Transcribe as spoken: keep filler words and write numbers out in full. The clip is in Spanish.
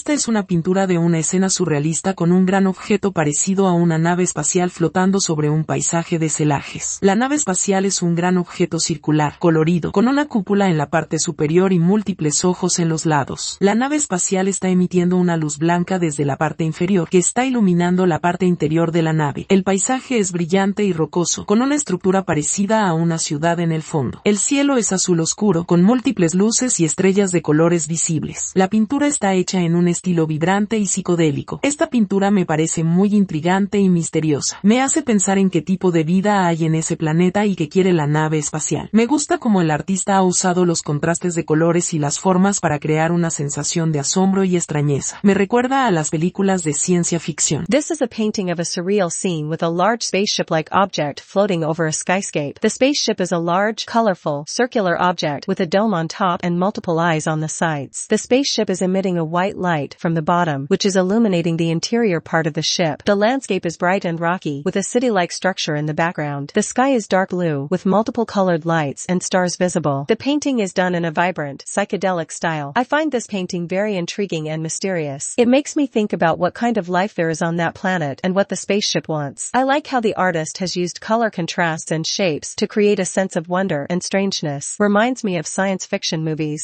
Esta es una pintura de una escena surrealista con un gran objeto parecido a una nave espacial flotando sobre un paisaje de celajes. La nave espacial es un gran objeto circular, colorido, con una cúpula en la parte superior y múltiples ojos en los lados. La nave espacial está emitiendo una luz blanca desde la parte inferior, que está iluminando la parte interior de la nave. El paisaje es brillante y rocoso, con una estructura parecida a una ciudad en el fondo. El cielo es azul oscuro, con múltiples luces y estrellas de colores visibles. La pintura está hecha en un estilo vibrante y psicodélico. Esta pintura me parece muy intrigante y misteriosa. Me hace pensar en qué tipo de vida hay en ese planeta y qué quiere la nave espacial. Me gusta cómo el artista ha usado los contrastes de colores y las formas para crear una sensación de asombro y extrañeza. Me recuerda a las películas de ciencia ficción. This is a painting of a surreal scene with a large spaceship-like object floating over a skyscape. The spaceship is a large, colorful, circular object with a dome on top and multiple eyes on the sides. The spaceship is emitting a white light from the bottom, which is illuminating the interior part of the ship. The landscape is bright and rocky, with a city-like structure in the background. The sky is dark blue, with multiple colored lights and stars visible. The painting is done in a vibrant, psychedelic style. I find this painting very intriguing and mysterious. It makes me think about what kind of life there is on that planet and what the spaceship wants. I like how the artist has used color contrasts and shapes to create a sense of wonder and strangeness. Reminds me of science fiction movies.